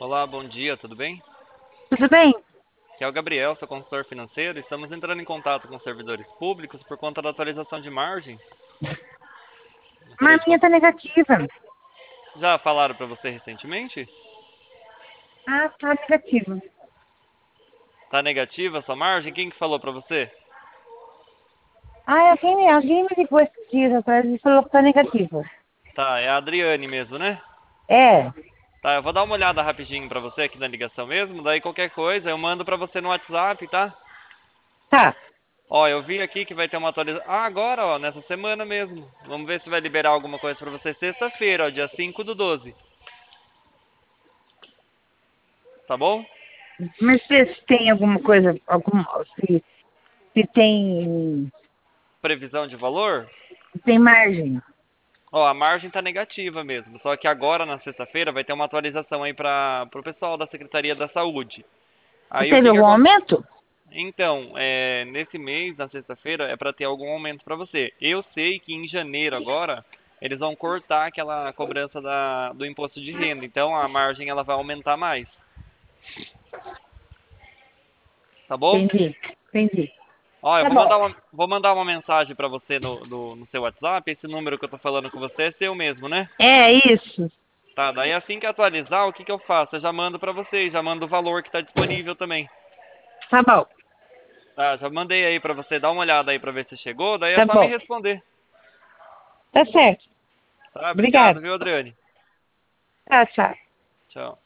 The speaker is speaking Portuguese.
Olá, bom dia, tudo bem? Tudo bem? Aqui é o Gabriel, sou consultor financeiro. Estamos entrando em contato com servidores públicos por conta da atualização de margens. Mas Gostaria a de minha tá negativa. Já falaram para você recentemente? Ah, tá negativa. Tá negativa a sua margem? Quem que falou para você? Ah, alguém me ligou esses dias atrás e falou que tá negativa. Tá, é a Adriane mesmo, né? É, Tá, eu vou dar uma olhada rapidinho para você aqui na ligação mesmo, daí qualquer coisa eu mando para você no WhatsApp, tá? tá. Ó, eu vi aqui que vai ter uma atualização. Ah, agora, ó, nessa semana mesmo. Vamos ver se vai liberar alguma coisa para você sexta-feira, ó, dia 5/12. Tá bom? Mas se tem alguma coisa, se tem, Previsão de valor? se tem margem. Ó, a margem tá negativa mesmo. Só que agora, na sexta-feira, vai ter uma atualização aí para o pessoal da Secretaria da Saúde. E Aí o teve que que algum acontece? aumento? Então, nesse mês, na sexta-feira, é para ter algum aumento para você. Eu sei que em janeiro agora eles vão cortar aquela cobrança do imposto de renda. Então a margem ela vai aumentar mais, tá bom? Entendi. Ó, eu Tá bom. vou mandar uma mensagem para você no seu WhatsApp. Esse número que eu tô falando com você é seu mesmo, né? É isso. Tá, daí assim que atualizar, o que que eu faço? Eu já mando pra vocês, já mando o valor que tá disponível também. Tá bom. Tá, já mandei aí pra você dar uma olhada aí pra ver se chegou, daí é Tá só me bom. responder. Tá certo. Tá, obrigado, Obrigado. viu, Adriane? Tá, tchau. Tchau.